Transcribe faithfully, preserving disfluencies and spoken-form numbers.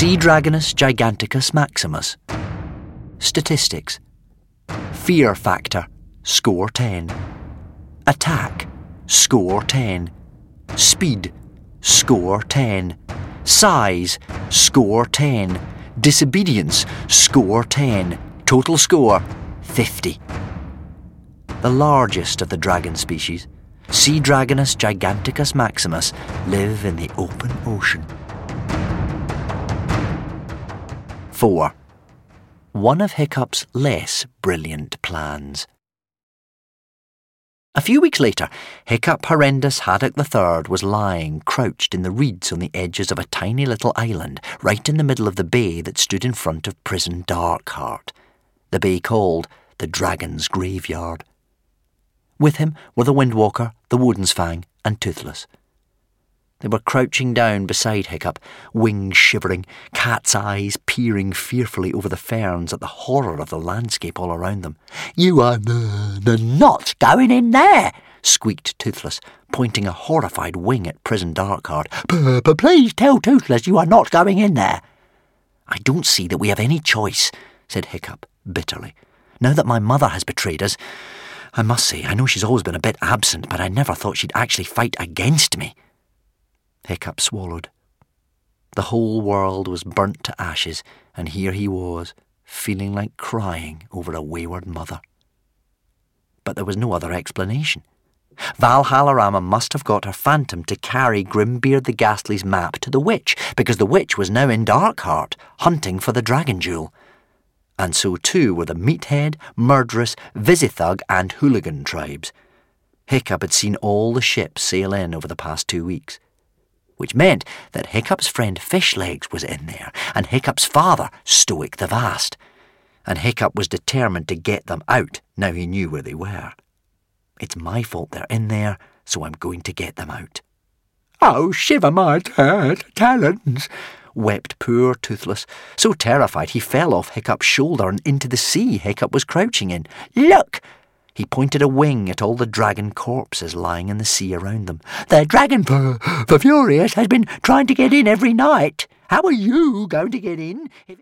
Sea Dragonus giganticus maximus. Statistics. Fear factor, score ten. Attack, score ten. Speed, score ten. Size, score ten. Disobedience, score ten. Total score, fifty. The largest of the dragon species, Sea Dragonus giganticus maximus, live in the open ocean. four. One of Hiccup's less brilliant plans. A few weeks later, Hiccup Horrendous Haddock the Third was lying crouched in the reeds on the edges of a tiny little island right in the middle of the bay that stood in front of Prison Darkheart, the bay called the Dragon's Graveyard. With him were the Windwalker, the Woden's-Fang, and Toothless. They were crouching down beside Hiccup, wings shivering, cat's eyes peering fearfully over the ferns at the horror of the landscape all around them. "You are n- not going in there," squeaked Toothless, pointing a horrified wing at Prison Darkheart. "But please tell Toothless you are not going in there." "I don't see that we have any choice," said Hiccup bitterly. "Now that my mother has betrayed us, I must say, I know she's always been a bit absent, but I never thought she'd actually fight against me." Hiccup swallowed. The whole world was burnt to ashes, and here he was, feeling like crying over a wayward mother. But there was no other explanation. Val Halorama must have got her phantom to carry Grimbeard the Ghastly's map to the witch, because the witch was now in Darkheart, hunting for the dragon jewel. And so too were the Meathead, Murderous, Visithug, and Hooligan tribes. Hiccup had seen all the ships sail in over the past two weeks. Which meant that Hiccup's friend Fishlegs was in there, and Hiccup's father, Stoic the Vast. And Hiccup was determined to get them out, now he knew where they were. "It's my fault they're in there, so I'm going to get them out." "Oh, shiver my t- talons," wept poor Toothless, so terrified he fell off Hiccup's shoulder and into the sea Hiccup was crouching in. "Look!" He pointed a wing at all the dragon corpses lying in the sea around them. "The dragon for, for Furious has been trying to get in every night. How are you going to get in if..."